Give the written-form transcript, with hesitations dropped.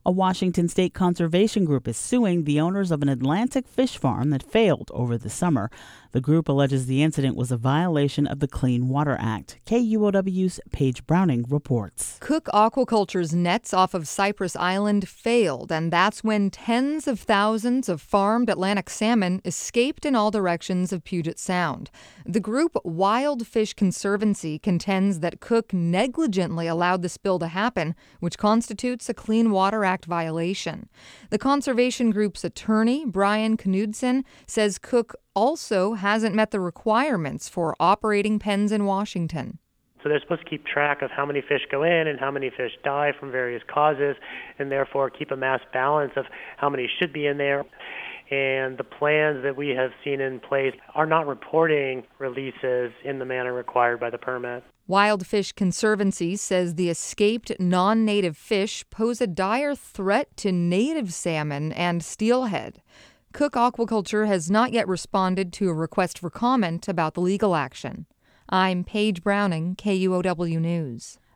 A Washington state conservation group is suing the owners of an Atlantic fish farm that failed over the summer. The group alleges the incident was a violation of the Clean Water Act. KUOW's Paige Browning reports. Cook Aquaculture's nets off of Cypress Island failed, and that's when tens of thousands of farmed Atlantic salmon escaped in all directions of Puget Sound. The group Wild Fish Conservancy contends that Cook negligently allowed the spill to happen, which constitutes a Clean Water Act violation. The conservation group's attorney, Brian Knudsen, says Cook also hasn't met the requirements for operating pens in Washington. So they're supposed to keep track of how many fish go in and how many fish die from various causes, and therefore keep a mass balance of how many should be in there. And the plans that we have seen in place are not reporting releases in the manner required by the permit. Wild Fish Conservancy says the escaped non-native fish pose a dire threat to native salmon and steelhead. Cook Aquaculture has not yet responded to a request for comment about the legal action. I'm Paige Browning, KUOW News.